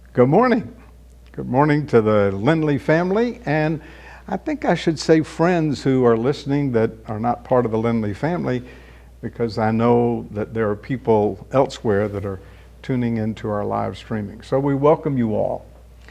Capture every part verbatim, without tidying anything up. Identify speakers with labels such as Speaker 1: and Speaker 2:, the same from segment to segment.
Speaker 1: Good morning. Good morning to the Lindley family, and I think I should say friends who are listening that are not part of the Lindley family, because I know that there are people elsewhere that are tuning into our live streaming. So we welcome you all.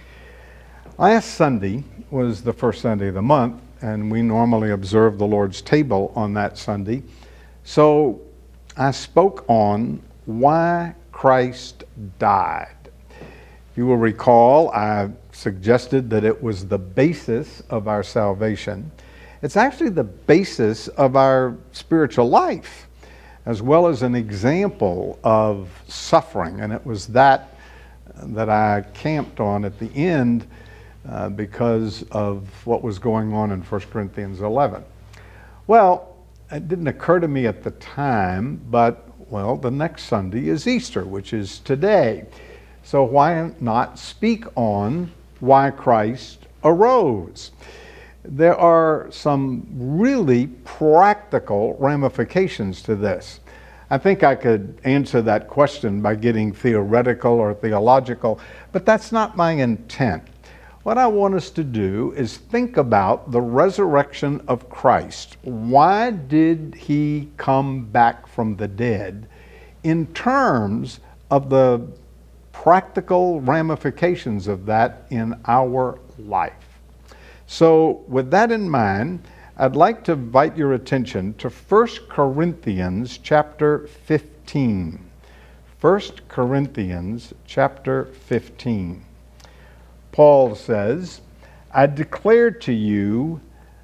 Speaker 1: Last Sunday was the first Sunday of the month, and we normally observe the Lord's table on that Sunday. So I spoke on why Christ died. You will recall I suggested that it was the basis of our salvation. It's actually the basis of our spiritual life, as well as an example of suffering. And it was that that I camped on at the end uh, because of what was going on in First Corinthians eleven. Well, it didn't occur to me at the time, but, well, the next Sunday is Easter, which is today. So why not speak on why Christ arose? There are some really practical ramifications to this. I think I could answer that question by getting theoretical or theological, but that's not my intent. What I want us to do is think about the resurrection of Christ. Why did he come back from the dead in terms of the practical ramifications of that in our life? So with that in mind, I'd like to invite your attention to First Corinthians chapter fifteen. First Corinthians chapter fifteen. Paul says, I declared to you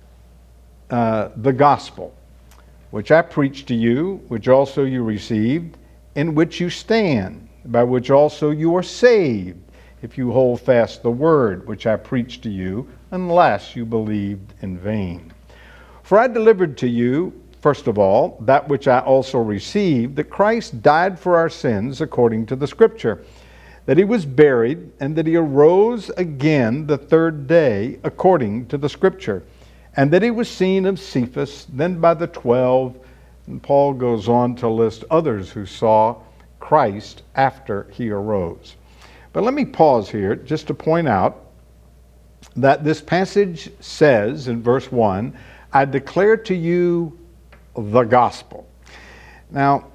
Speaker 1: uh, the gospel, which I preached to you, which also you received, in which you stand, by which also you are saved, if you hold fast the word which I preached to you, unless you believed in vain. For I delivered to you, first of all, that which I also received, that Christ died for our sins according to the Scripture, that he was buried, and that he arose again the third day according to the Scripture, and that he was seen of Cephas, then by the twelve. And Paul goes on to list others who saw Christ after he arose. But let me pause here just to point out that this passage says in verse one, I declare to you the gospel. Now,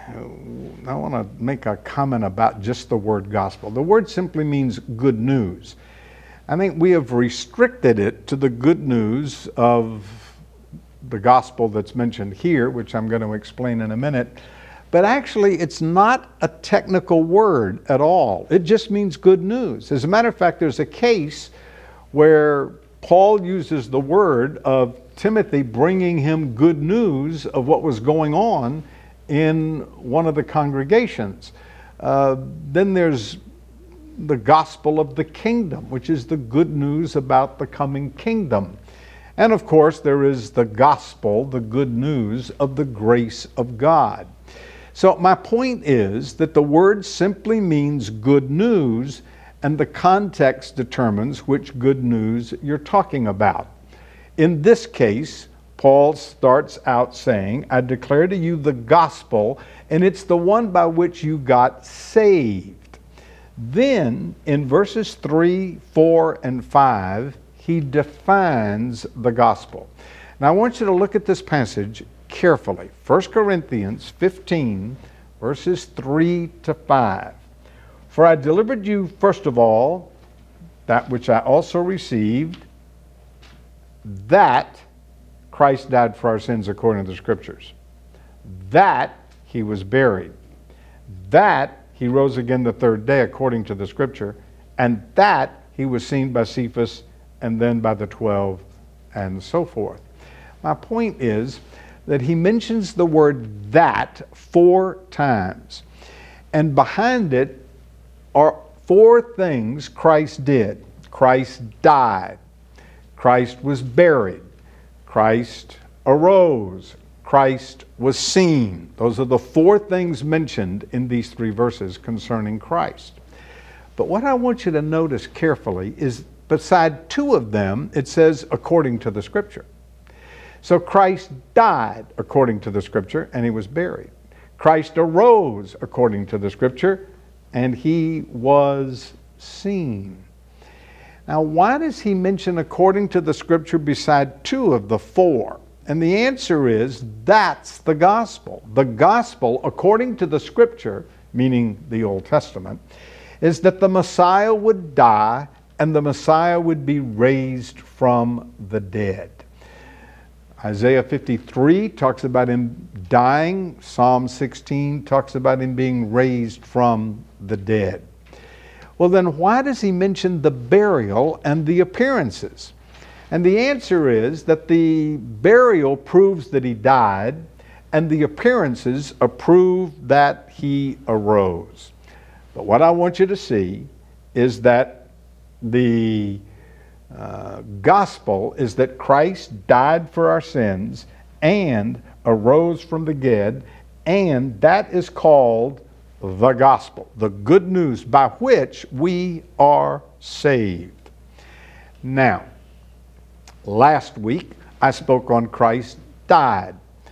Speaker 1: I want to make a comment about just the word gospel. The word simply means good news. I think we have restricted it to the good news of the gospel that's mentioned here, which I'm going to explain in a minute. But actually, it's not a technical word at all. It just means good news. As a matter of fact, there's a case where Paul uses the word of Timothy bringing him good news of what was going on in one of the congregations. Uh, then there's the gospel of the kingdom, which is the good news about the coming kingdom. And of course, there is the gospel, the good news of the grace of God. So my point is that the word simply means good news, and the context determines which good news you're talking about. In this case, Paul starts out saying, I declare to you the gospel, and it's the one by which you got saved. Then, in verses three, four, and five, he defines the gospel. Now I want you to look at this passage carefully. First Corinthians fifteen, verses three to five. For I delivered you, first of all, that which I also received, that Christ died for our sins according to the Scriptures, that he was buried, that he rose again the third day according to the Scripture, and that he was seen by Cephas and then by the twelve, and so forth. My point is that he mentions the word that four times, and behind it are four things Christ did. Christ died, Christ was buried, Christ arose, Christ was seen. Those are the four things mentioned in these three verses concerning Christ. But what I want you to notice carefully is beside two of them, it says according to the Scripture. So Christ died according to the Scripture, and he was buried. Christ arose according to the Scripture, and he was seen. Now, why does he mention according to the Scripture beside two of the four? And the answer is, that's the gospel. The gospel, according to the Scripture, meaning the Old Testament, is that the Messiah would die and the Messiah would be raised from the dead. Isaiah fifty-three talks about him dying. Psalm sixteen talks about him being raised from the dead. Well, then why does he mention the burial and the appearances? And the answer is that the burial proves that he died, and the appearances prove that he arose. But what I want you to see is that the uh, gospel is that Christ died for our sins and arose from the dead, and that is called the gospel, the good news by which we are saved. Now, last week I spoke on Christ died.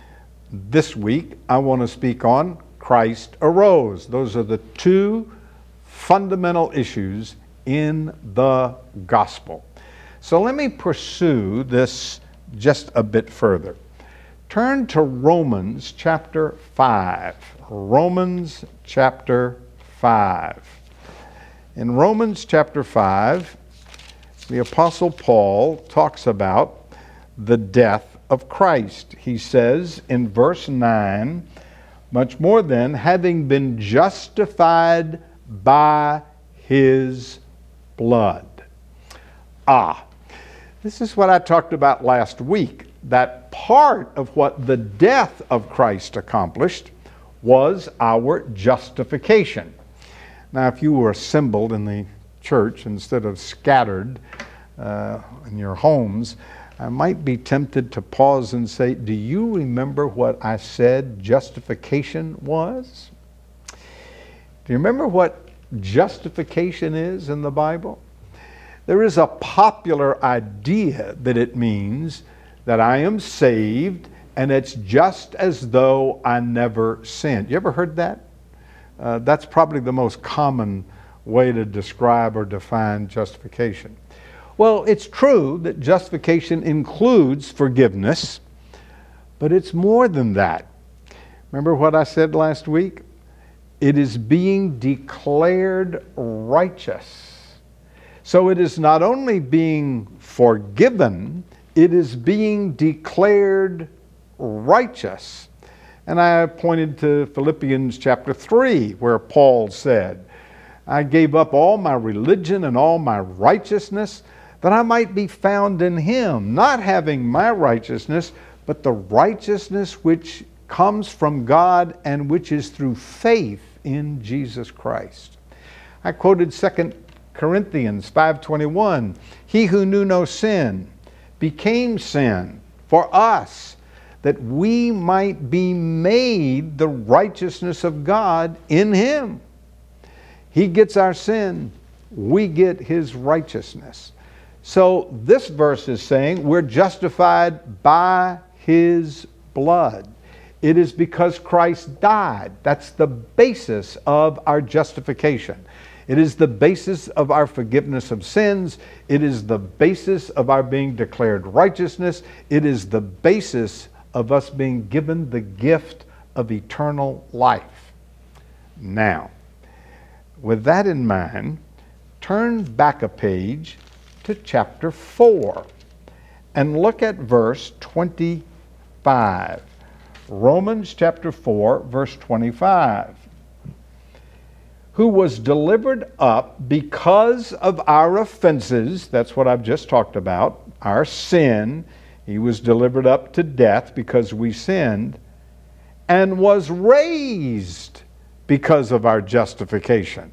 Speaker 1: This week I want to speak on Christ arose. Those are the two fundamental issues in the gospel. So let me pursue this just a bit further. Turn to Romans chapter five. Romans chapter five. In Romans chapter five, the Apostle Paul talks about the death of Christ. He says in verse nine, much more than having been justified by his blood. Ah, this is what I talked about last week, that part of what the death of Christ accomplished was our justification. Now, if you were assembled in the church instead of scattered uh, in your homes, I might be tempted to pause and say, do you remember what I said justification was? Do you remember what justification is in the Bible? There is a popular idea that it means that I am saved and it's just as though I never sinned. You ever heard that? Uh, that's probably the most common way to describe or define justification. Well, it's true that justification includes forgiveness, but it's more than that. Remember what I said last week? It is being declared righteous. So it is not only being forgiven, it is being declared righteous. And I pointed to Philippians chapter three, where Paul said, I gave up all my religion and all my righteousness that I might be found in him, not having my righteousness, but the righteousness which comes from God and which is through faith in Jesus Christ. I quoted Second Corinthians five twenty-one, he who knew no sin became sin for us, that we might be made the righteousness of God in him. He gets our sin, we get his righteousness. So this verse is saying we're justified by his blood. It is because Christ died. That's the basis of our justification. It is the basis of our forgiveness of sins. It is the basis of our being declared righteousness. It is the basis of us being given the gift of eternal life. Now, with that in mind, turn back a page to chapter four and look at verse twenty-five. Romans chapter four, verse twenty-five. Who was delivered up because of our offenses, that's what I've just talked about, our sin. He was delivered up to death because we sinned, and was raised because of our justification.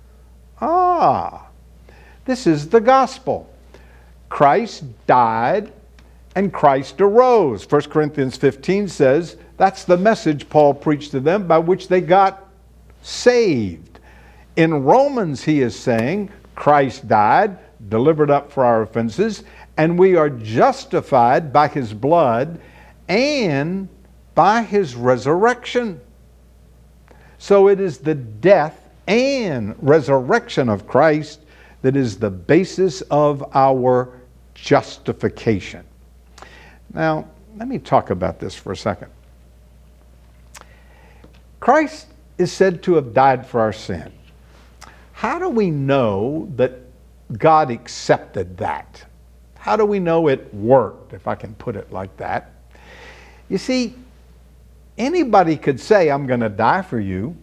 Speaker 1: Ah, this is the gospel. Christ died and Christ arose. First Corinthians fifteen says that's the message Paul preached to them by which they got saved. In Romans, he is saying Christ died, delivered up for our offenses, and we are justified by his blood and by his resurrection. So it is the death and resurrection of Christ that is the basis of our justification. Now, let me talk about this for a second. Christ is said to have died for our sin. How do we know that God accepted that? How do we know it worked, if I can put it like that? You see, anybody could say, I'm going to die for you.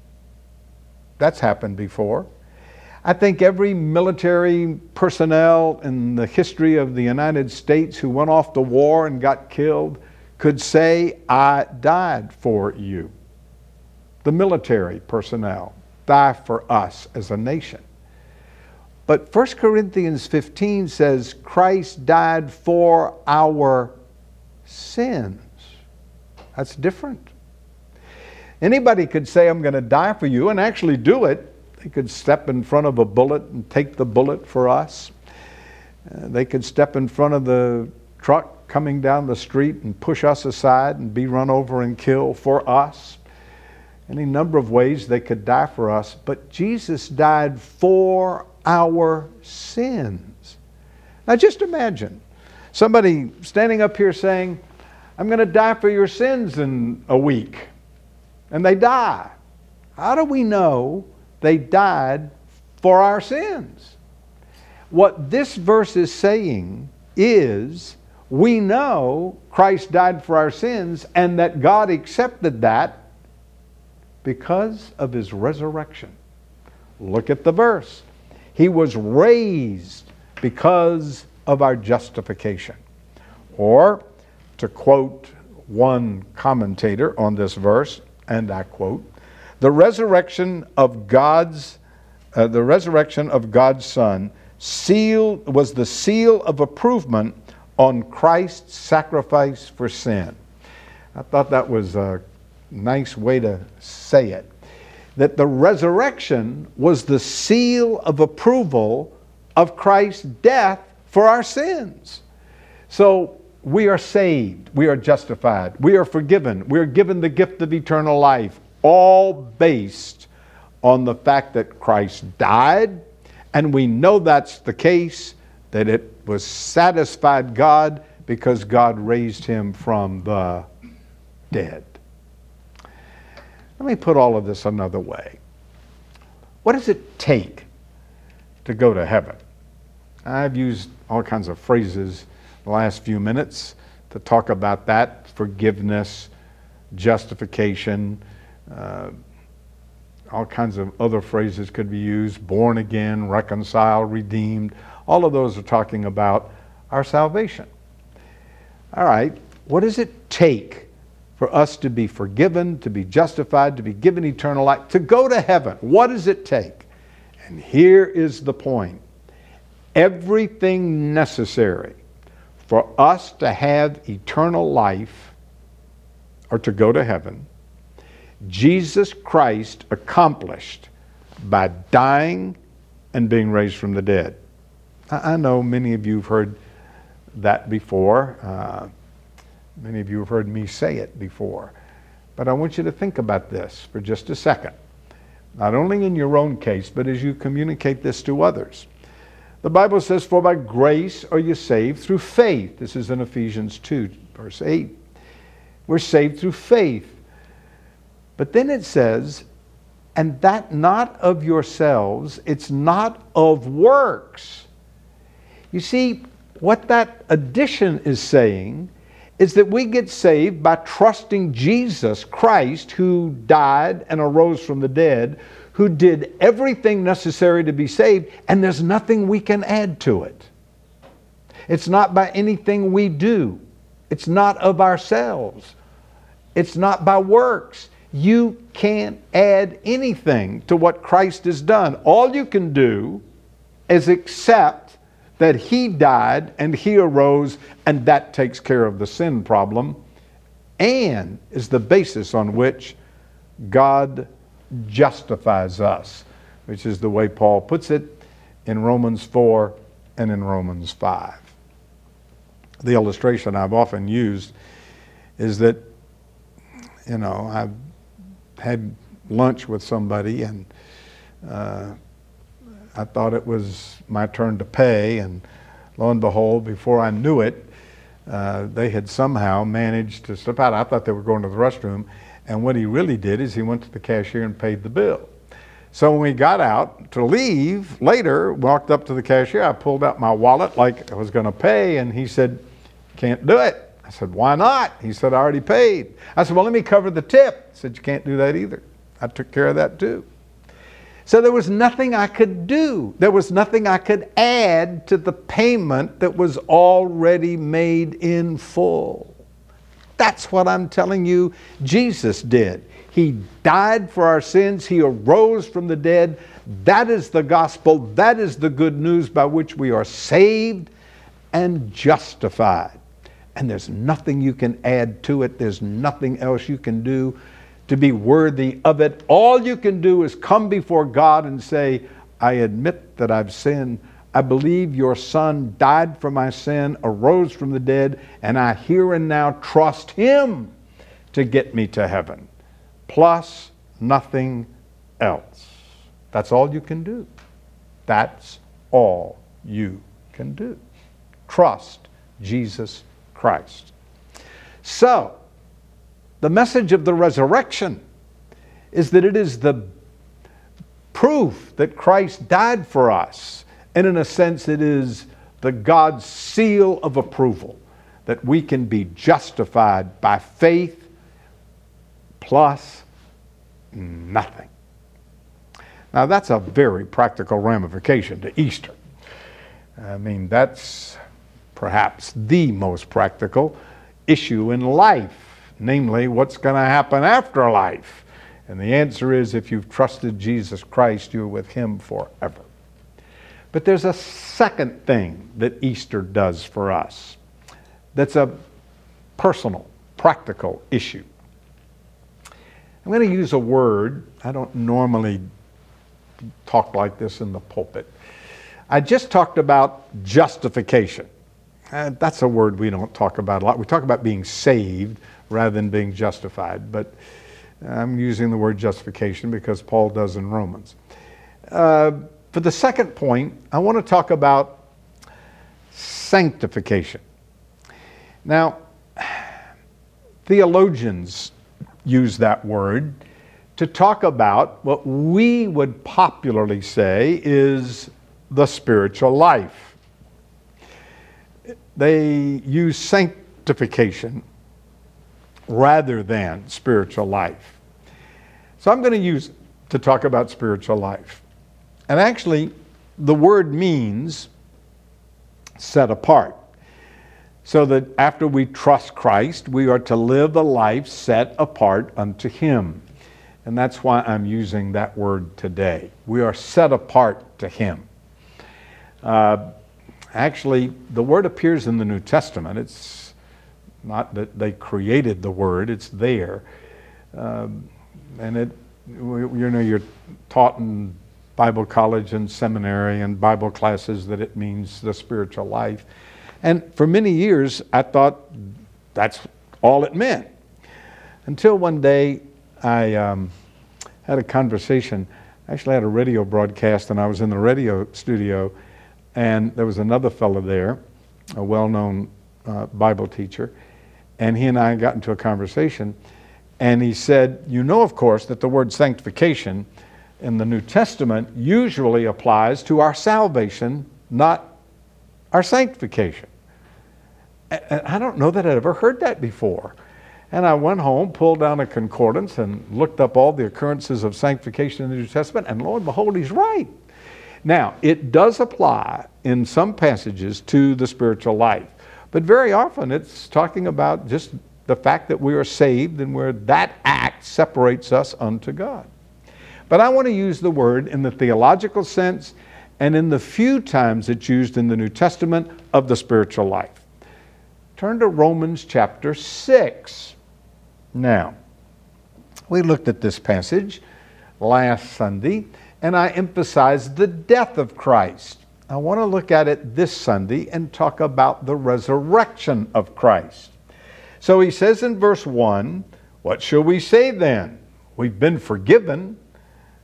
Speaker 1: That's happened before. I think every military personnel in the history of the United States who went off to war and got killed could say, I died for you. The military personnel die for us as a nation. But First Corinthians fifteen says Christ died for our sins. That's different. Anybody could say, I'm going to die for you, and actually do it. They could step in front of a bullet and take the bullet for us. Uh, they could step in front of the truck coming down the street and push us aside and be run over and killed for us. Any number of ways they could die for us, but Jesus died for our sins. Now just imagine somebody standing up here saying, I'm going to die for your sins in a week. And they die. How do we know they died for our sins? What this verse is saying is, we know Christ died for our sins and that God accepted that because of his resurrection. Look at the verse. He was raised because of our justification. Or, to quote one commentator on this verse, and I quote, the resurrection of God's, uh, the resurrection of God's Son seal, was the seal of approval on Christ's sacrifice for sin. I thought that was a nice way to say it. That the resurrection was the seal of approval of Christ's death for our sins. So we are saved, we are justified, we are forgiven, we are given the gift of eternal life, all based on the fact that Christ died, and we know that's the case, that it was satisfied God because God raised him from the dead. Let me put all of this another way. What does it take to go to heaven? I've used all kinds of phrases the last few minutes to talk about that: forgiveness, justification, uh, all kinds of other phrases could be used: born again, reconciled, redeemed. All of those are talking about our salvation. All right, what does it take for us to be forgiven, to be justified, to be given eternal life, to go to heaven? What does it take? And here is the point. Everything necessary for us to have eternal life or to go to heaven, Jesus Christ accomplished by dying and being raised from the dead. I know many of you have heard that before. Uh, many of you have heard me say it before. But I want you to think about this for just a second. Not only in your own case, but as you communicate this to others. The Bible says, for by grace are you saved through faith. This is in Ephesians two, verse eight. We're saved through faith. But then it says, and that not of yourselves, it's not of works. You see, what that addition is saying is that we get saved by trusting Jesus Christ, who died and arose from the dead, who did everything necessary to be saved, and there's nothing we can add to it. It's not by anything we do. It's not of ourselves. It's not by works. You can't add anything to what Christ has done. All you can do is accept that he died and he arose, and that takes care of the sin problem and is the basis on which God justifies us, which is the way Paul puts it in Romans four and in Romans five. The illustration I've often used is that, you know, I've had lunch with somebody, and uh, I thought it was my turn to pay, and lo and behold, before I knew it, uh, they had somehow managed to slip out. I thought they were going to the restroom, and what he really did is he went to the cashier and paid the bill. So when we got out to leave, later, walked up to the cashier, I pulled out my wallet like I was going to pay, and he said, "Can't do it." I said, "Why not?" He said, "I already paid." I said, "Well, let me cover the tip." He said, "You can't do that either." I took care of that too. So there was nothing I could do. There was nothing I could add to the payment that was already made in full. That's what I'm telling you Jesus did. He died for our sins. He arose from the dead. That is the gospel. That is the good news by which we are saved and justified. And there's nothing you can add to it. There's nothing else you can do to be worthy of it. All you can do is come before God and say, "I admit that I've sinned. I believe your Son died for my sin, arose from the dead, and I here and now trust Him to get me to heaven. Plus nothing else." That's all you can do. That's all you can do. Trust Jesus Christ. So, the message of the resurrection is that it is the proof that Christ died for us. And in a sense, it is the God's seal of approval that we can be justified by faith plus nothing. Now, that's a very practical ramification to Easter. I mean, that's perhaps the most practical issue in life, namely, what's going to happen after life? And the answer is, if you've trusted Jesus Christ, you're with Him forever. But there's a second thing that Easter does for us that's a personal, practical issue. I'm going to use a word. I don't normally talk like this in the pulpit. I just talked about justification. Uh, that's a word we don't talk about a lot. We talk about being saved rather than being justified. But I'm using the word justification because Paul does in Romans. Uh, for the second point, I want to talk about sanctification. Now, theologians use that word to talk about what we would popularly say is the spiritual life. They use sanctification rather than spiritual life. So I'm going to use it to talk about spiritual life. And actually, the word means set apart. So that after we trust Christ, we are to live a life set apart unto Him. And that's why I'm using that word today. We are set apart to Him. Uh, actually, the word appears in the New Testament. It's not that they created the word, it's there. Um, and it, you know, you're taught in Bible college and seminary and Bible classes that it means the spiritual life. And for many years, I thought that's all it meant. Until one day, I um, had a conversation. I actually had a radio broadcast, and I was in the radio studio, and there was another fellow there, a well-known uh, Bible teacher, and he and I got into a conversation, and he said, "You know, of course, that the word sanctification in the New Testament usually applies to our salvation, not our sanctification." And I don't know that I'd ever heard that before. And I went home, pulled down a concordance, and looked up all the occurrences of sanctification in the New Testament, and lo and behold, he's right. Now, it does apply in some passages to the spiritual life, but very often it's talking about just the fact that we are saved and where that act separates us unto God. But I want to use the word in the theological sense and in the few times it's used in the New Testament of the spiritual life. Turn to Romans chapter six. Now, we looked at this passage last Sunday, and I emphasized the death of Christ. I want to look at it this Sunday and talk about the resurrection of Christ. So he says in verse one, "What shall we say then? We've been forgiven.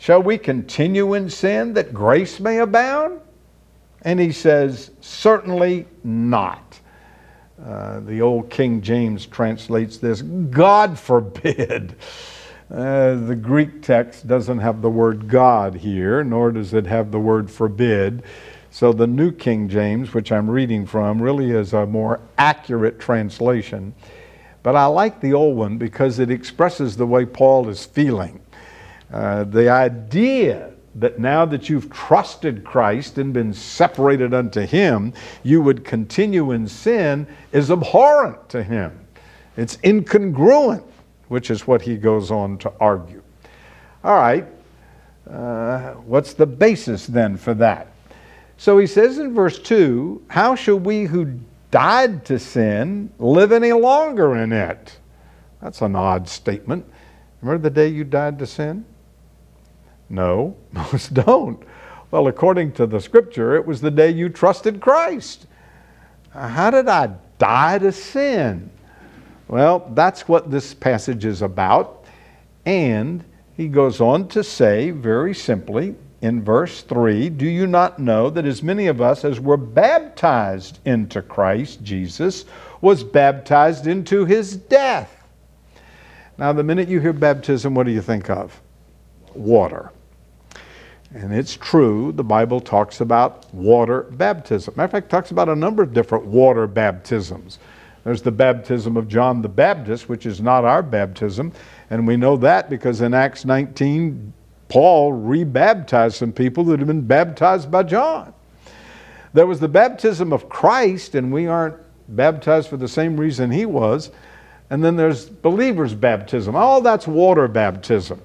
Speaker 1: Shall we continue in sin that grace may abound? And he says, certainly not. Uh, the old King James translates this, God forbid. Uh, the Greek text doesn't have the word God here, nor does it have the word forbid. So the New King James, which I'm reading from, really is a more accurate translation. But I like the old one because it expresses the way Paul is feeling. Uh, the idea that now that you've trusted Christ and been separated unto Him, you would continue in sin is abhorrent to him. It's incongruent, which is what he goes on to argue. All right, uh, what's the basis then for that? So he says in verse two, how shall we who died to sin live any longer in it? That's an odd statement. Remember the day you died to sin? No, most don't. Well, according to the scripture, it was the day you trusted Christ. How did I die to sin? Well, that's what this passage is about. And he goes on to say very simply in verse three, do you not know that as many of us as were baptized into Christ Jesus was baptized into His death? Now, the minute you hear baptism, what do you think of? Water. And it's true, the Bible talks about water baptism. Matter of fact, it talks about a number of different water baptisms. There's the baptism of John the Baptist, which is not our baptism. And we know that because in Acts nineteen, Paul rebaptized some people that had been baptized by John. There was the baptism of Christ, and we aren't baptized for the same reason he was. And then there's believers' baptism. All that's water baptism.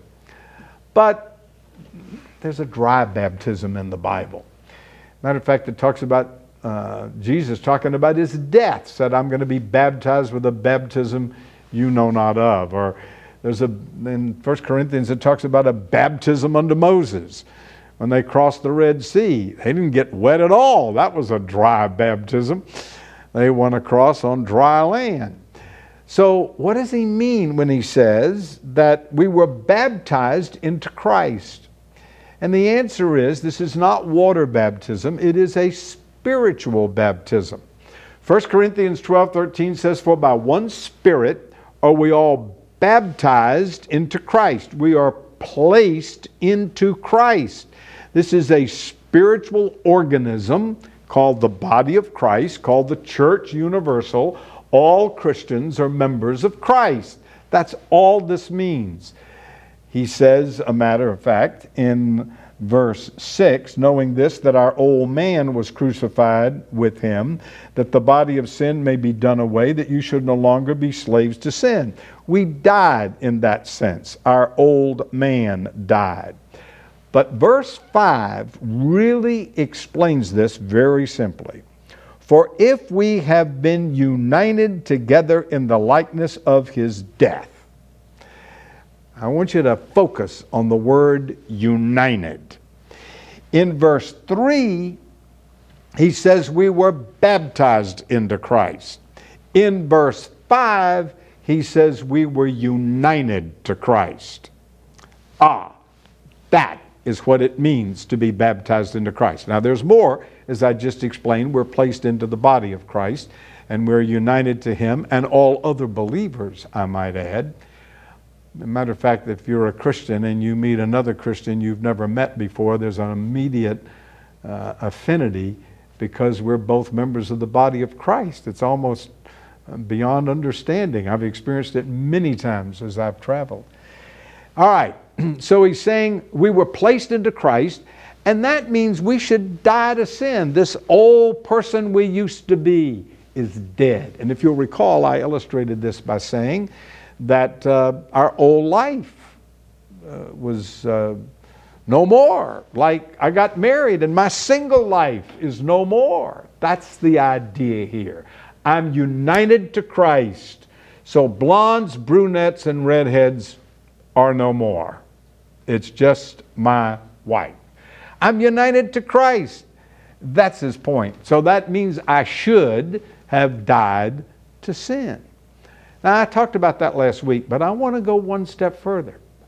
Speaker 1: But there's a dry baptism in the Bible. Matter of fact, it talks about uh, Jesus talking about His death, said, I'm going to be baptized with a baptism you know not of. Or there's a, in First Corinthians, it talks about a baptism unto Moses. When they crossed the Red Sea, they didn't get wet at all. That was a dry baptism. They went across on dry land. So what does he mean when he says that we were baptized into Christ? And the answer is, this is not water baptism, it is a spiritual baptism. First Corinthians twelve thirteen says, for by one Spirit are we all baptized into Christ. We are placed into Christ. This is a spiritual organism called the body of Christ, called the church universal. All Christians are members of Christ. That's all this means. He says, a matter of fact, in verse six, knowing this, that our old man was crucified with Him, that the body of sin may be done away, that you should no longer be slaves to sin. We died in that sense. Our old man died. But verse five really explains this very simply. For if we have been united together in the likeness of His death. I want you to focus on the word united. In verse three, he says we were baptized into Christ. In verse five, he says we were united to Christ. Ah, that is what it means to be baptized into Christ. Now there's more. As I just explained, we're placed into the body of Christ and we're united to Him and all other believers, I might add. As a matter of fact, if you're a Christian and you meet another Christian you've never met before, there's an immediate uh, affinity because we're both members of the body of Christ. It's almost beyond understanding. I've experienced it many times as I've traveled. All right, so he's saying we were placed into Christ, and that means we should die to sin. This old person we used to be is dead. And if you'll recall, I illustrated this by saying that uh, our old life uh, was uh, no more. Like I got married and my single life is no more. That's the idea here. I'm united to Christ. So blondes, brunettes, and redheads are no more. It's just my wife. I'm united to Christ. That's his point. So that means I should have died to sin. Now, I talked about that last week, but I want to go one step further.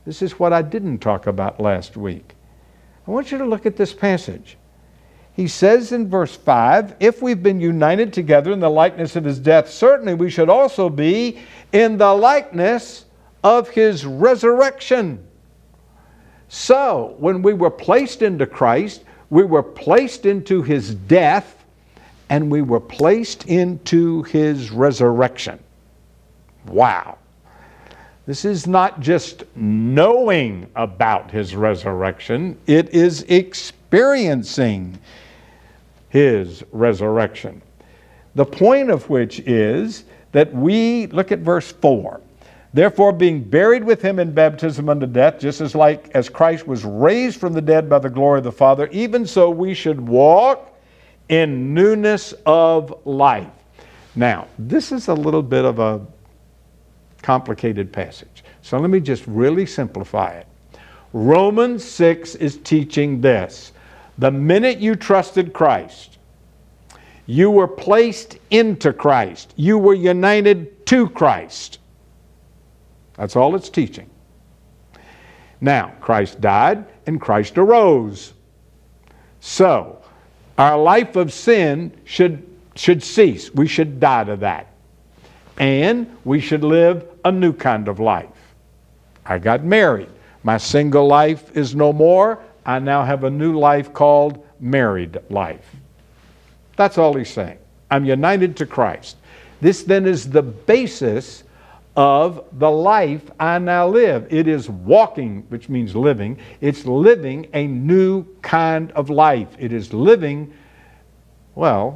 Speaker 1: This is what I didn't talk about last week. I want you to look at this passage. He says in verse five, if we've been united together in the likeness of his death, certainly we should also be in the likeness of his resurrection. So, when we were placed into Christ, we were placed into his death, and we were placed into his resurrection. Wow. This is not just knowing about his resurrection, it is experiencing his resurrection. The point of which is that we, look at verse four, therefore being buried with him in baptism unto death, just as like as Christ was raised from the dead by the glory of the Father, even so we should walk in newness of life. Now, this is a little bit of a complicated passage. So let me just really simplify it. Romans six is teaching this. The minute you trusted Christ, you were placed into Christ. You were united to Christ. That's all it's teaching. Now, Christ died and Christ arose. So, our life of sin should, should cease. We should die to that. And we should live a new kind of life. I got married. My single life is no more. I now have a new life called married life. That's all he's saying. I'm united to Christ. This then is the basis of the life I now live. It is walking, which means living. It's living a new kind of life. It is living, well,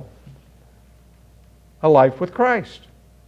Speaker 1: a life with Christ.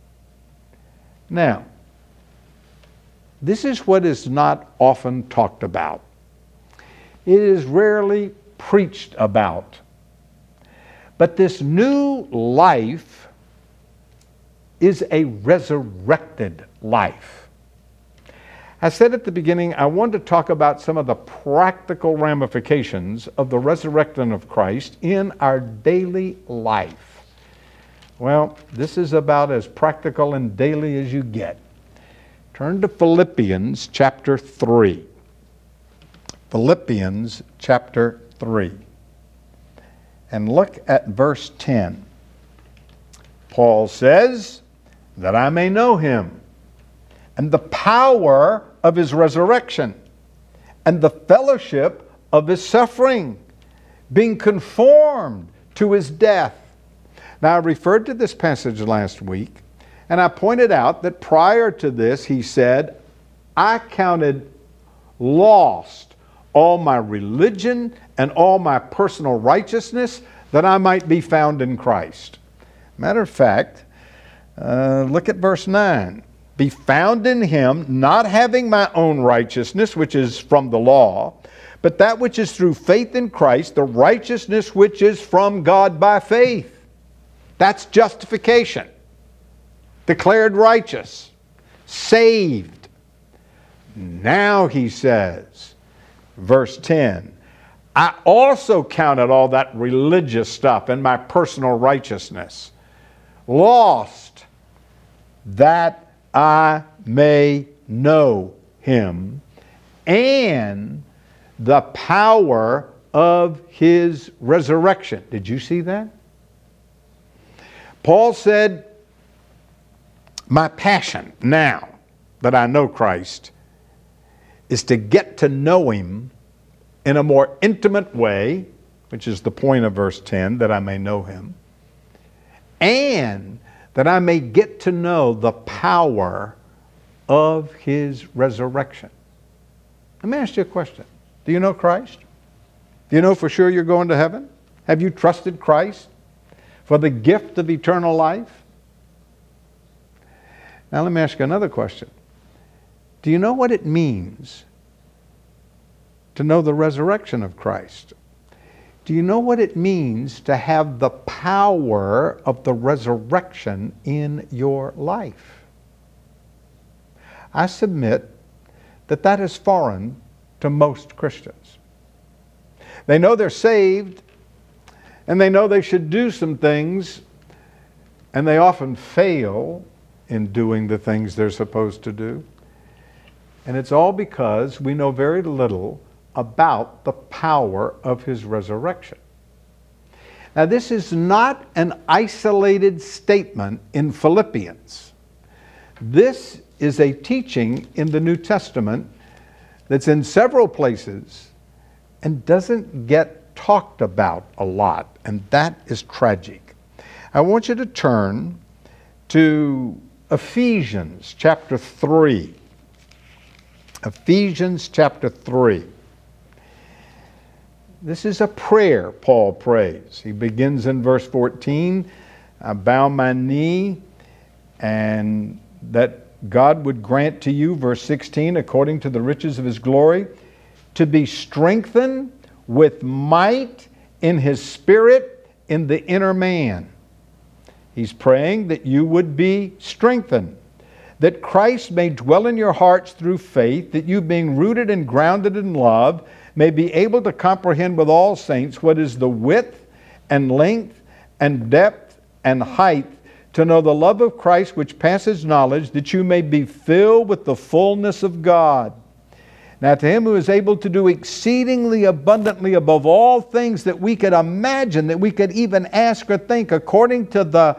Speaker 1: Now, this is what is not often talked about. It is rarely preached about. But this new life is a resurrected life. I said at the beginning, I wanted to talk about some of the practical ramifications of the resurrection of Christ in our daily life. Well, this is about as practical and daily as you get. Turn to Philippians chapter three. Philippians chapter three. And look at verse ten. Paul says, that I may know him, and the power of his resurrection, and the fellowship of his suffering, being conformed to his death. Now, I referred to this passage last week, and I pointed out that prior to this, he said, I counted lost all my religion and all my personal righteousness that I might be found in Christ. Matter of fact, uh, look at verse nine. Be found in him, not having my own righteousness, which is from the law, but that which is through faith in Christ, the righteousness which is from God by faith. That's justification. Declared righteous. Saved. Now he says, verse ten, I also counted all that religious stuff and my personal righteousness lost, that I may know him and the power of his resurrection. Did you see that? Paul said, my passion now that I know Christ is to get to know him in a more intimate way, which is the point of verse ten, that I may know him, and that I may get to know the power of his resurrection. Let me ask you a question. Do you know Christ? Do you know for sure you're going to heaven? Have you trusted Christ for the gift of eternal life? Now let me ask you another question. Do you know what it means to know the resurrection of Christ? Do you know what it means to have the power of the resurrection in your life? I submit that that is foreign to most Christians. They know they're saved, and they know they should do some things, and they often fail in doing the things they're supposed to do. And it's all because we know very little about the power of his resurrection. Now, this is not an isolated statement in Philippians. This is a teaching in the New Testament that's in several places and doesn't get talked about a lot, and that is tragic. I want you to turn to Ephesians chapter three. Ephesians chapter three. This is a prayer Paul prays. He begins in verse fourteen, I bow my knee, and that God would grant to you, verse sixteen, according to the riches of his glory, to be strengthened with might in his spirit in the inner man. He's praying that you would be strengthened, that Christ may dwell in your hearts through faith, that you, being rooted and grounded in love, may be able to comprehend with all saints what is the width and length and depth and height, to know the love of Christ which passes knowledge, that you may be filled with the fullness of God. Now to him who is able to do exceedingly abundantly above all things that we could imagine, that we could even ask or think, according to the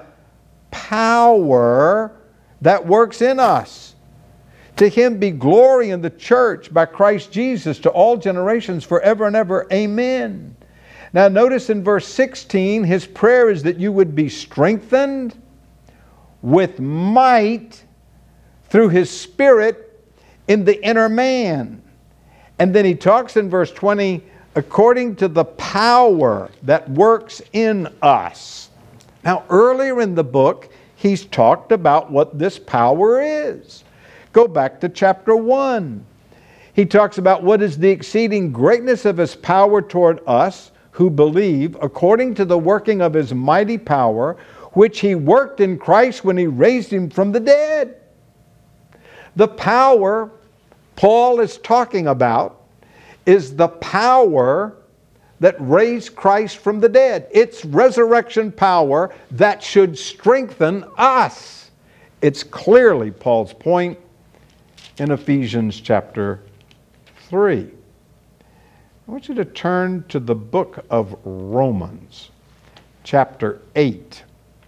Speaker 1: power that works in us. To him be glory in the church by Christ Jesus to all generations forever and ever. Amen. Now notice in verse sixteen, his prayer is that you would be strengthened with might through his Spirit in the inner man. And then he talks in verse twenty, according to the power that works in us. Now earlier in the book, he's talked about what this power is. Go back to chapter one. He talks about what is the exceeding greatness of his power toward us who believe, according to the working of his mighty power, which he worked in Christ when he raised him from the dead. The power Paul is talking about is the power that raised Christ from the dead. It's resurrection power that should strengthen us. It's clearly Paul's point in Ephesians chapter three. I want you to turn to the book of Romans, chapter eight.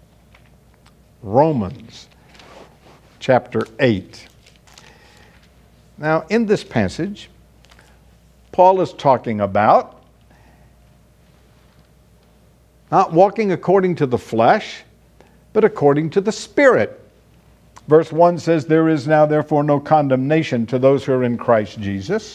Speaker 1: Romans, chapter eight. Now, in this passage, Paul is talking about not walking according to the flesh, but according to the Spirit. Verse one says, there is now therefore no condemnation to those who are in Christ Jesus,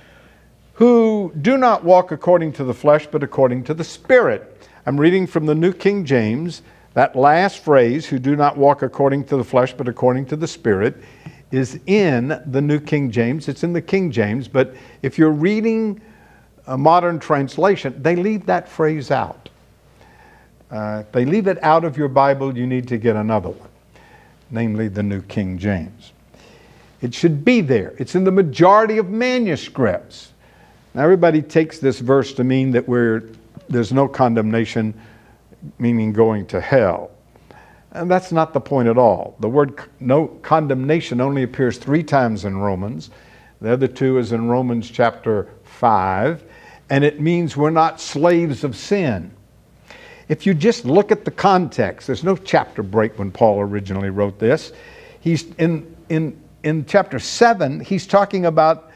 Speaker 1: who do not walk according to the flesh, but according to the Spirit. I'm reading from the New King James. That last phrase, who do not walk according to the flesh, but according to the Spirit, is in the New King James. It's in the King James, but if you're reading a modern translation, they leave that phrase out. Uh, if they leave it out of your Bible, you need to get another one, namely the New King James. It should be there. It's in the majority of manuscripts. Now everybody takes this verse to mean that we're, there's no condemnation, meaning going to hell. And that's not the point at all. The word no condemnation only appears three times in Romans. The other two is in Romans chapter five. And it means we're not slaves of sin. If you just look at the context, there's no chapter break when Paul originally wrote this. He's in in in chapter seven, he's talking about,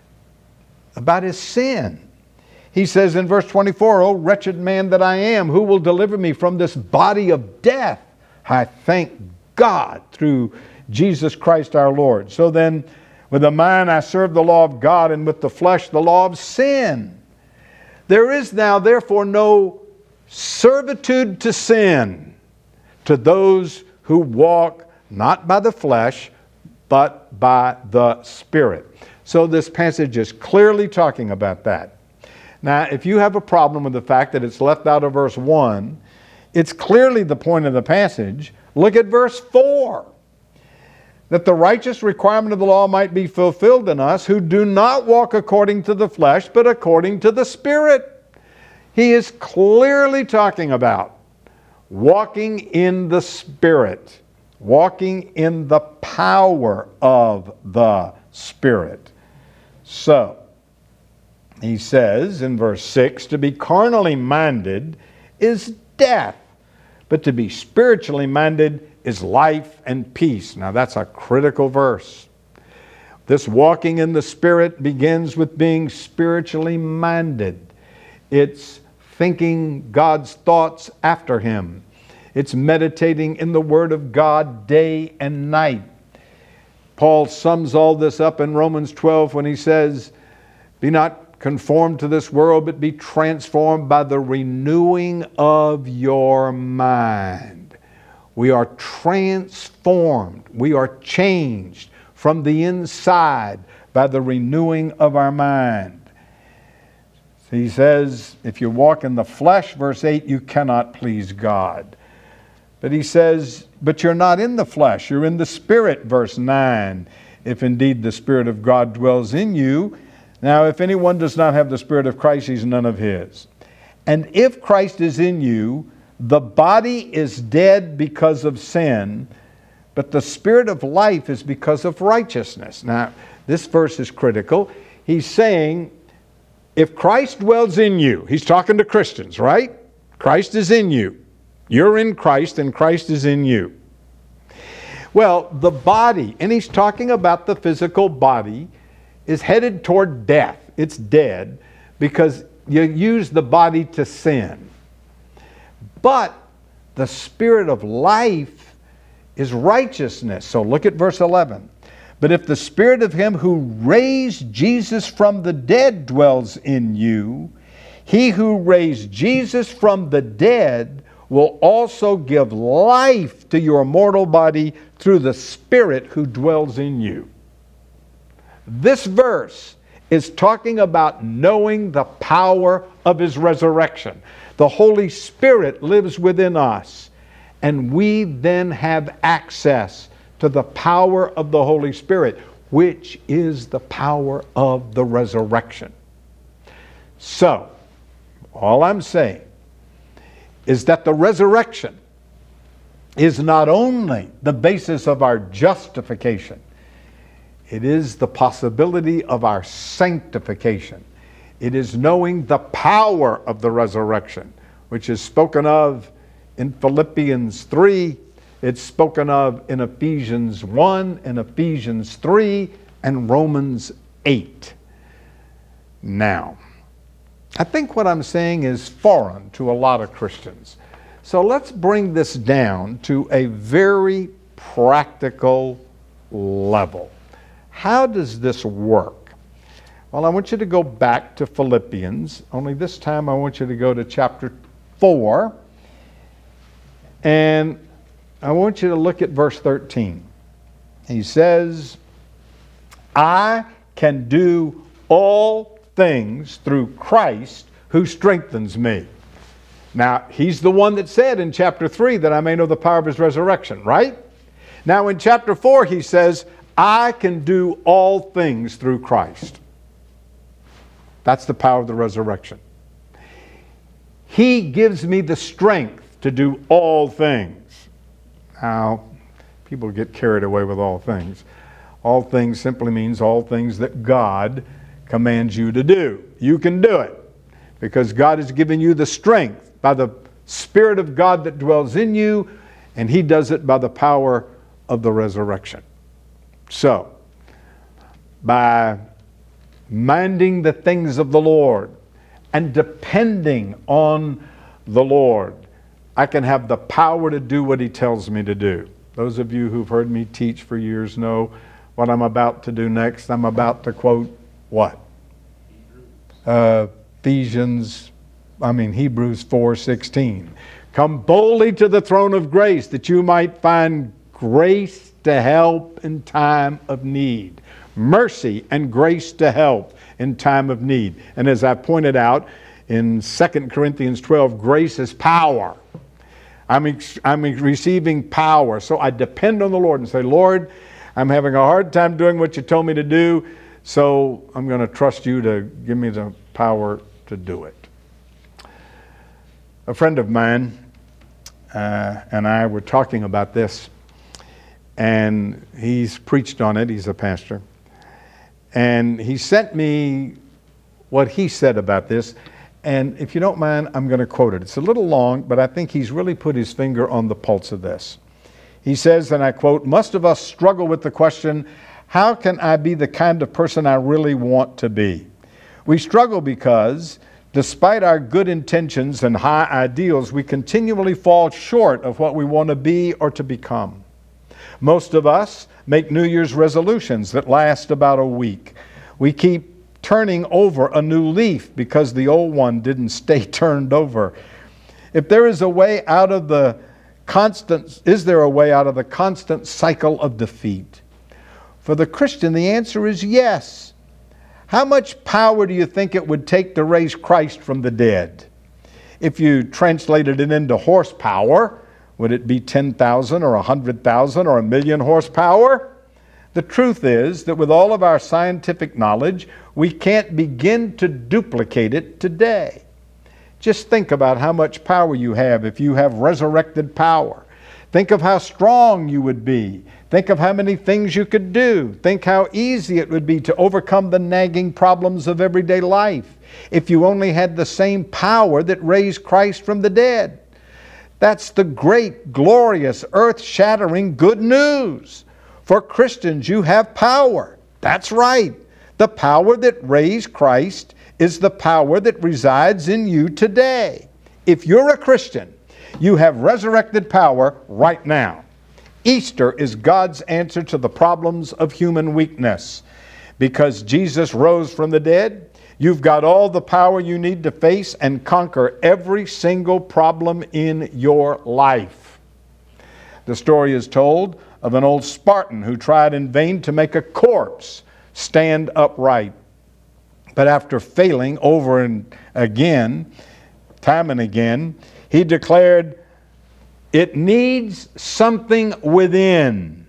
Speaker 1: about his sin. He says in verse twenty-four, O wretched man that I am, who will deliver me from this body of death? I thank God through Jesus Christ our Lord. So then, with the mind I serve the law of God, and with the flesh the law of sin. There is now therefore no servitude to sin to those who walk not by the flesh, but by the Spirit. So this passage is clearly talking about that. Now, if you have a problem with the fact that it's left out of verse one, it's clearly the point of the passage. Look at verse four. That the righteous requirement of the law might be fulfilled in us who do not walk according to the flesh, but according to the Spirit. He is clearly talking about walking in the Spirit, walking in the power of the spirit. So, he says in verse six, to be carnally minded is death, but to be spiritually minded is life and peace. Now that's a critical verse. This walking in the Spirit begins with being spiritually minded. It's thinking God's thoughts after Him. It's meditating in the Word of God day and night. Paul sums all this up in Romans twelve when he says, be not conformed to this world, but be transformed by the renewing of your mind. We are transformed. We are changed from the inside by the renewing of our mind. He says, if you walk in the flesh, verse eight, you cannot please God. But he says, but you're not in the flesh, you're in the Spirit, verse nine. If indeed the Spirit of God dwells in you. Now, if anyone does not have the Spirit of Christ, he's none of his. And if Christ is in you, the body is dead because of sin, but the Spirit of life is because of righteousness. Now, this verse is critical. He's saying, if Christ dwells in you, he's talking to Christians, right? Christ is in you. You're in Christ and Christ is in you. Well, the body, and he's talking about the physical body, is headed toward death. It's dead because you use the body to sin. But the Spirit of life is righteousness. So look at verse eleven. But if the Spirit of Him who raised Jesus from the dead dwells in you, He who raised Jesus from the dead will also give life to your mortal body through the Spirit who dwells in you. This verse is talking about knowing the power of His resurrection. The Holy Spirit lives within us, and we then have access to the power of the Holy Spirit, which is the power of the resurrection. So, all I'm saying is that the resurrection is not only the basis of our justification, it is the possibility of our sanctification. It is knowing the power of the resurrection, which is spoken of in Philippians three. It's spoken of in Ephesians one, and Ephesians three, and Romans eight. Now, I think what I'm saying is foreign to a lot of Christians. So let's bring this down to a very practical level. How does this work? Well, I want you to go back to Philippians, only this time I want you to go to chapter four, and I want you to look at verse thirteen. He says, I can do all things through Christ who strengthens me. Now, he's the one that said in chapter three that I may know the power of His resurrection, right? Now, in chapter four, he says, I can do all things through Christ. That's the power of the resurrection. He gives me the strength to do all things. Now, people get carried away with all things. All things simply means all things that God commands you to do. You can do it because God has given you the strength by the Spirit of God that dwells in you, and He does it by the power of the resurrection. So, by minding the things of the Lord and depending on the Lord, I can have the power to do what He tells me to do. Those of you who've heard me teach for years know what I'm about to do next. I'm about to quote what? Uh, Ephesians, I mean Hebrews four sixteen. Come boldly to the throne of grace that you might find grace to help in time of need. Mercy and grace to help in time of need. And as I pointed out in Second Corinthians twelve, grace is power. I'm, ex- I'm receiving power. So I depend on the Lord and say, Lord, I'm having a hard time doing what you told me to do, so I'm going to trust you to give me the power to do it. A friend of mine uh, and I were talking about this, and he's preached on it. He's a pastor. And he sent me what he said about this. And if you don't mind, I'm going to quote it. It's a little long, but I think he's really put his finger on the pulse of this. He says, and I quote, "Most of us struggle with the question, how can I be the kind of person I really want to be? We struggle because, despite our good intentions and high ideals, we continually fall short of what we want to be or to become. Most of us make New Year's resolutions that last about a week. We keep turning over a new leaf because the old one didn't stay turned over. If there is a way out of the constant, is there a way out of the constant cycle of defeat? For the Christian, the answer is yes. How much power do you think it would take to raise Christ from the dead? If you translated it into horsepower, would it be ten thousand or one hundred thousand or a million horsepower? The truth is that with all of our scientific knowledge, we can't begin to duplicate it today. Just think about how much power you have if you have resurrected power. Think of how strong you would be. Think of how many things you could do. Think how easy it would be to overcome the nagging problems of everyday life if you only had the same power that raised Christ from the dead. That's the great, glorious, earth-shattering good news. For Christians, you have power. That's right. The power that raised Christ is the power that resides in you today. If you're a Christian, you have resurrected power right now. Easter is God's answer to the problems of human weakness. Because Jesus rose from the dead, you've got all the power you need to face and conquer every single problem in your life. The story is told of an old Spartan who tried in vain to make a corpse stand upright. But after failing over and again, time and again, he declared, "It needs something within."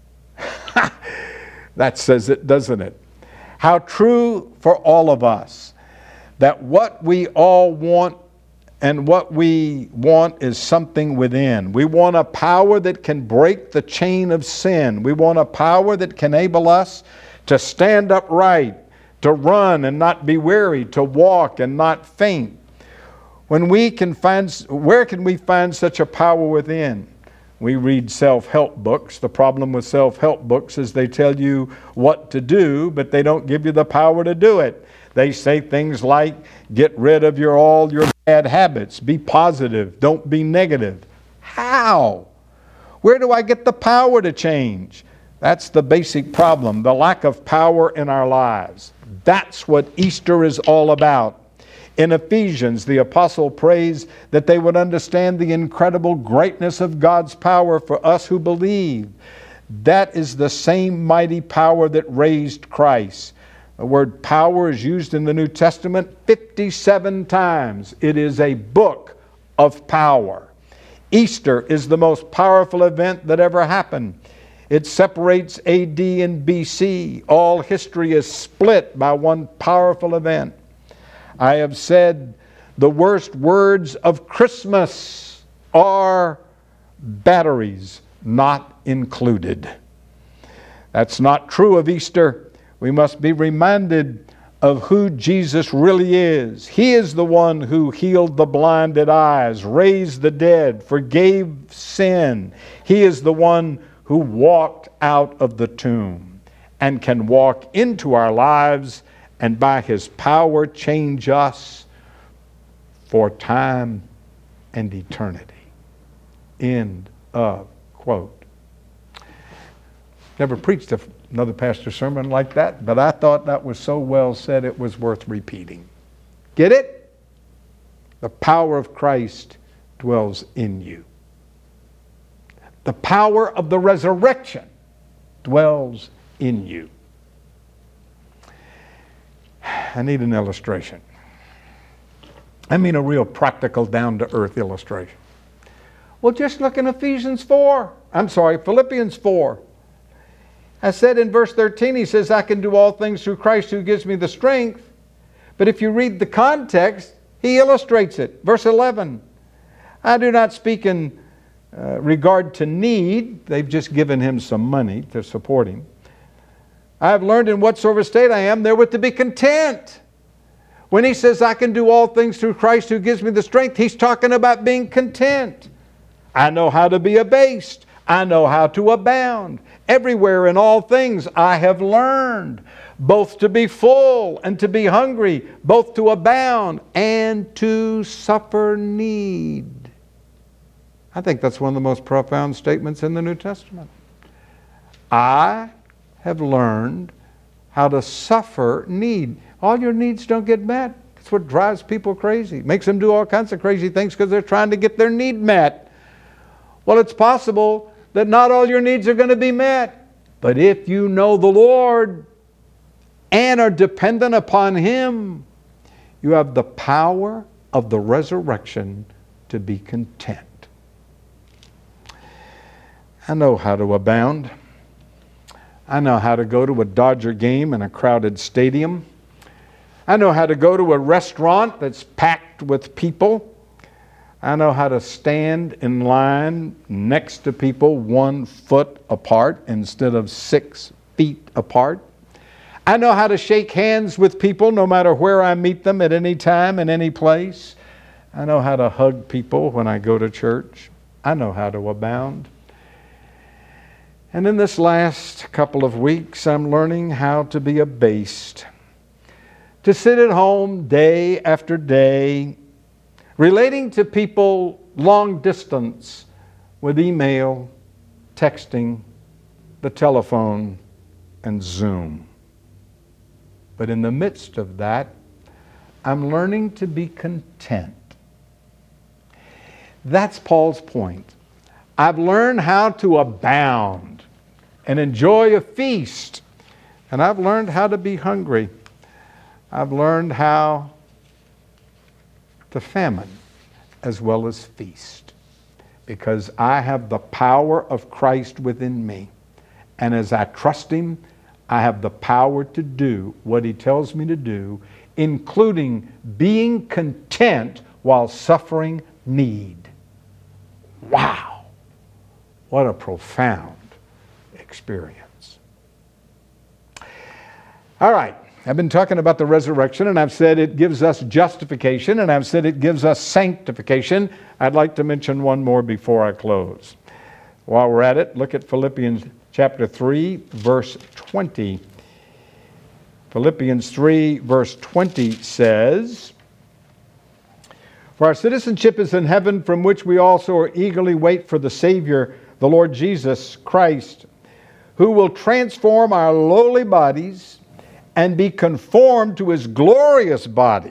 Speaker 1: That says it, doesn't it? How true for all of us that what we all want and what we want is something within. We want a power that can break the chain of sin. We want a power that can enable us to stand upright, to run and not be weary, to walk and not faint. When we can find, where can we find such a power within? We read self-help books. The problem with self-help books is they tell you what to do, but they don't give you the power to do it. They say things like, get rid of your all your bad habits, be positive, don't be negative. How? Where do I get the power to change? That's the basic problem, the lack of power in our lives. That's what Easter is all about. In Ephesians, the apostle prays that they would understand the incredible greatness of God's power for us who believe. That is the same mighty power that raised Christ. The word power is used in the New Testament fifty-seven times. It is a book of power. Easter is the most powerful event that ever happened. It separates A D and B C. All history is split by one powerful event. I have said the worst words of Christmas are batteries not included. That's not true of Easter. We must be reminded of who Jesus really is. He is the one who healed the blinded eyes, raised the dead, forgave sin. He is the one who walked out of the tomb and can walk into our lives and by His power change us for time and eternity. End of quote. Never preached another pastor's sermon like that, but I thought that was so well said it was worth repeating. Get it? The power of Christ dwells in you. The power of the resurrection dwells in you. I need an illustration. I mean a real practical, down-to-earth illustration. Well, just look in Ephesians four. I'm sorry, Philippians four. I said in verse thirteen, he says, I can do all things through Christ who gives me the strength. But if you read the context, he illustrates it. Verse eleven, I do not speak in uh, regard to need. They've just given him some money to support him. I have learned in whatsoever state I am, therewith to be content. When he says, I can do all things through Christ who gives me the strength, he's talking about being content. I know how to be abased. I know how to abound. Everywhere in all things I have learned, both to be full and to be hungry, both to abound and to suffer need. I think that's one of the most profound statements in the New Testament. I have learned how to suffer need. All your needs don't get met. That's what drives people crazy. Makes them do all kinds of crazy things because they're trying to get their need met. Well, it's possible that not all your needs are going to be met. But if you know the Lord and are dependent upon Him, you have the power of the resurrection to be content. I know how to abound. I know how to go to a Dodger game in a crowded stadium. I know how to go to a restaurant that's packed with people. I know how to stand in line next to people one foot apart instead of six feet apart. I know how to shake hands with people no matter where I meet them at any time and any place. I know how to hug people when I go to church. I know how to abound. And in this last couple of weeks, I'm learning how to be abased. To sit at home day after day, relating to people long distance with email, texting, the telephone, and Zoom. But in the midst of that, I'm learning to be content. That's Paul's point. I've learned how to abound and enjoy a feast. And I've learned how to be hungry. I've learned how to famine as well as feast. Because I have the power of Christ within me. And as I trust Him, I have the power to do what He tells me to do, including being content while suffering need. Wow! What a profound experience. All right. I've been talking about the resurrection, and I've said it gives us justification, and I've said it gives us sanctification. I'd like to mention one more before I close. While we're at it, look at Philippians chapter three, verse twenty. Philippians three, verse twenty says, "For our citizenship is in heaven, from which we also are eagerly wait for the Savior, the Lord Jesus Christ, who will transform our lowly bodies and be conformed to His glorious body."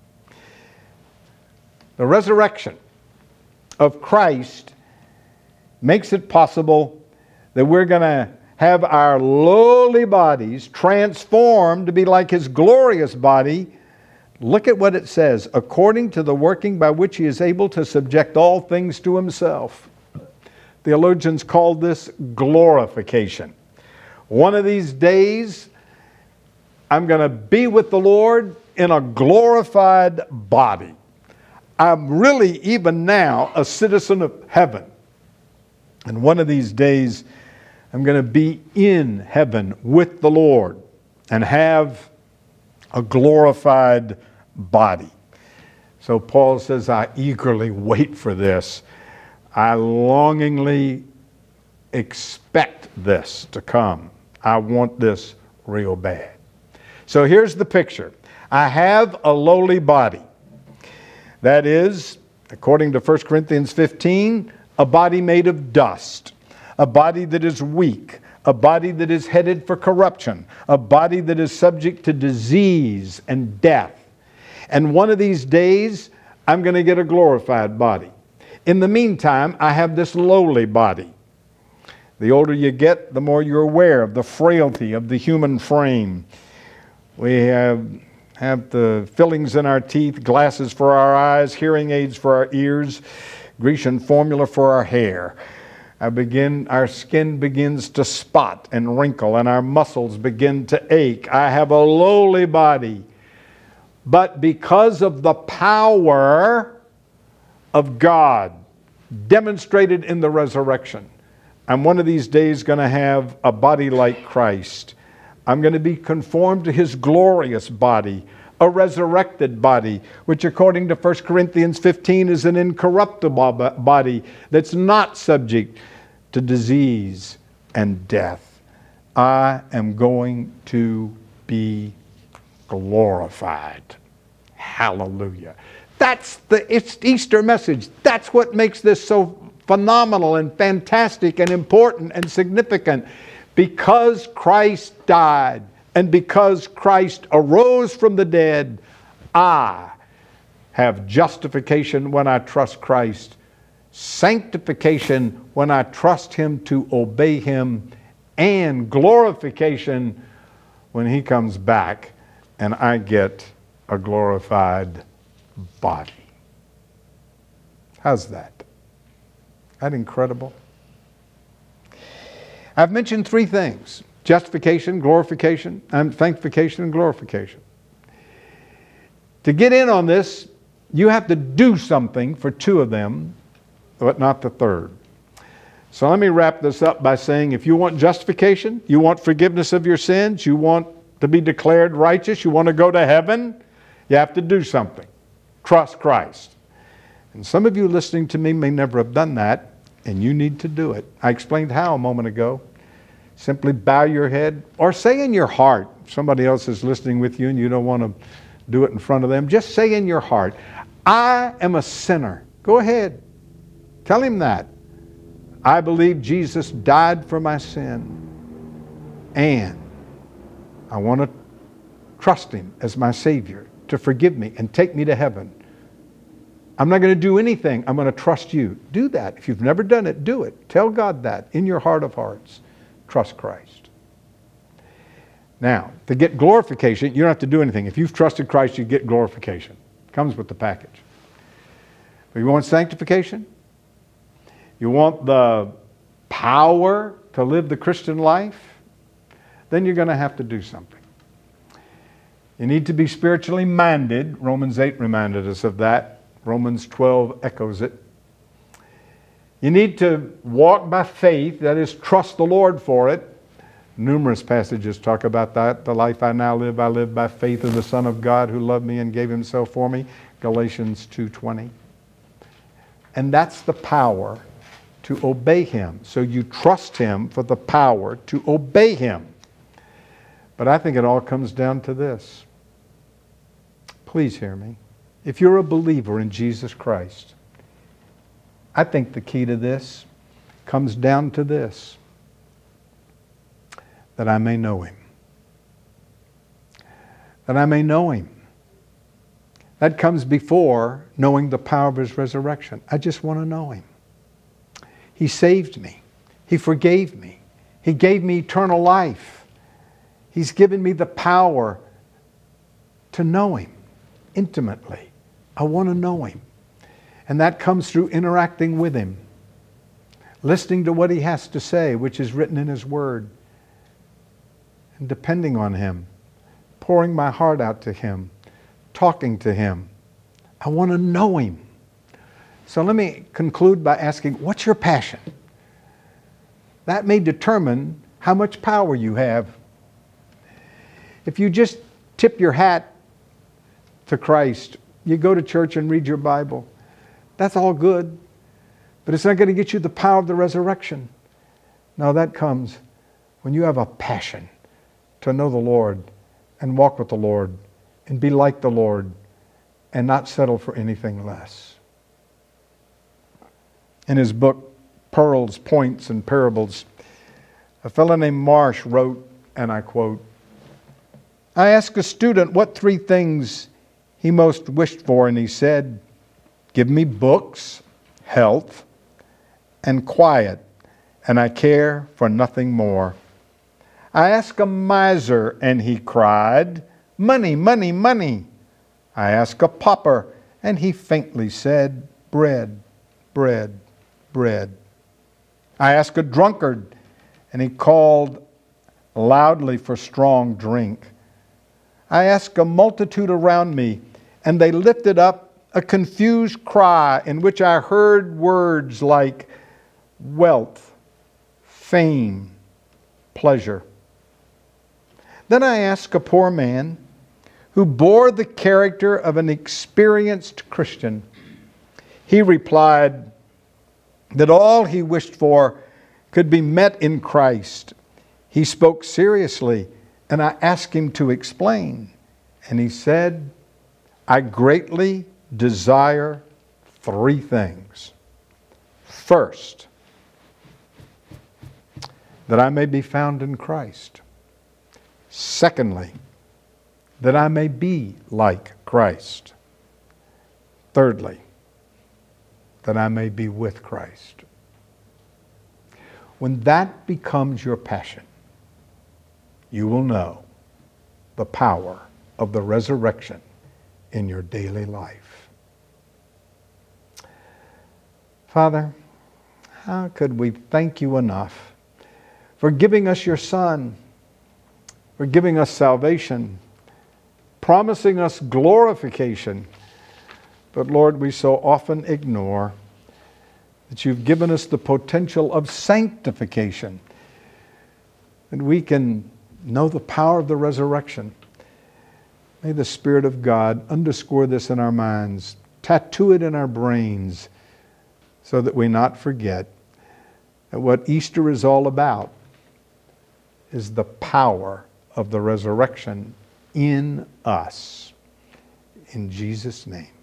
Speaker 1: The resurrection of Christ makes it possible that we're going to have our lowly bodies transformed to be like His glorious body. Look at what it says, according to the working by which He is able to subject all things to Himself. Theologians call this glorification. One of these days, I'm going to be with the Lord in a glorified body. I'm really, even now, a citizen of heaven. And one of these days, I'm going to be in heaven with the Lord and have a glorified body. So Paul says, I eagerly wait for this. I longingly expect this to come. I want this real bad. So here's the picture. I have a lowly body. That is, according to First Corinthians fifteen, a body made of dust, a body that is weak, a body that is headed for corruption, a body that is subject to disease and death. And one of these days, I'm going to get a glorified body. In the meantime, I have this lowly body. The older you get, the more you're aware of the frailty of the human frame. We have, have the fillings in our teeth, glasses for our eyes, hearing aids for our ears, Grecian formula for our hair. I begin, our skin begins to spot and wrinkle, and our muscles begin to ache. I have a lowly body. But because of the power of God demonstrated in the resurrection, I'm one of these days going to have a body like Christ. I'm going to be conformed to His glorious body, a resurrected body, which according to First Corinthians fifteen is an incorruptible body that's not subject to disease and death. I am going to be glorified. Hallelujah. That's the Easter message. That's what makes this so phenomenal and fantastic and important and significant. Because Christ died and because Christ arose from the dead, I have justification when I trust Christ, sanctification when I trust Him to obey Him, and glorification when He comes back and I get a glorified body. How's that? Isn't that incredible? I've mentioned three things: justification, glorification, and sanctification and glorification. To get in on this, you have to do something for two of them, but not the third. So let me wrap this up by saying, if you want justification, you want forgiveness of your sins, you want to be declared righteous, you want to go to heaven, you have to do something. Trust Christ. And some of you listening to me may never have done that, and you need to do it. I explained how a moment ago. Simply bow your head or say in your heart. Somebody else is listening with you and you don't want to do it in front of them. Just say in your heart, I am a sinner. Go ahead. Tell Him that. I believe Jesus died for my sin. And I want to trust Him as my Savior to forgive me and take me to heaven. I'm not going to do anything. I'm going to trust You. Do that. If you've never done it, do it. Tell God that in your heart of hearts. Trust Christ. Now, to get glorification, you don't have to do anything. If you've trusted Christ, you get glorification. It comes with the package. But you want sanctification? You want the power to live the Christian life? Then you're going to have to do something. You need to be spiritually minded. Romans eight reminded us of that. Romans twelve echoes it. You need to walk by faith, that is, trust the Lord for it. Numerous passages talk about that. The life I now live, I live by faith in the Son of God who loved me and gave Himself for me. Galatians two twenty. And that's the power to obey Him. So you trust Him for the power to obey Him. But I think it all comes down to this. Please hear me. If you're a believer in Jesus Christ, I think the key to this comes down to this: that I may know Him. That I may know Him. That comes before knowing the power of His resurrection. I just want to know Him. He saved me. He forgave me. He gave me eternal life. He's given me the power to know Him intimately. I want to know Him. And that comes through interacting with Him, listening to what He has to say, which is written in His Word, and depending on Him, pouring my heart out to Him, talking to Him. I want to know Him. So let me conclude by asking, what's your passion? That may determine how much power you have. If you just tip your hat to Christ, you go to church and read your Bible, that's all good, but it's not going to get you the power of the resurrection. No, that comes when you have a passion to know the Lord and walk with the Lord and be like the Lord and not settle for anything less. In his book, Pearls, Points, and Parables, a fellow named Marsh wrote, and I quote, I asked a student what three things he most wished for, and he said, give me books, health, and quiet, and I care for nothing more. I asked a miser, and he cried, money, money, money. I asked a pauper, and he faintly said, bread, bread, bread. I asked a drunkard, and he called loudly for strong drink. I asked a multitude around me, and they lifted up a confused cry in which I heard words like wealth, fame, pleasure. Then I asked a poor man who bore the character of an experienced Christian. He replied that all he wished for could be met in Christ. He spoke seriously, and I asked him to explain. And he said, I greatly desire three things. First, that I may be found in Christ. Secondly, that I may be like Christ. Thirdly, that I may be with Christ. When that becomes your passion, you will know the power of the resurrection in your daily life. Father, how could we thank you enough for giving us your Son, for giving us salvation, promising us glorification. But Lord, we so often ignore that you've given us the potential of sanctification, that we can know the power of the resurrection. May the Spirit of God underscore this in our minds, tattoo it in our brains, so that we not forget that what Easter is all about is the power of the resurrection in us. In Jesus' name.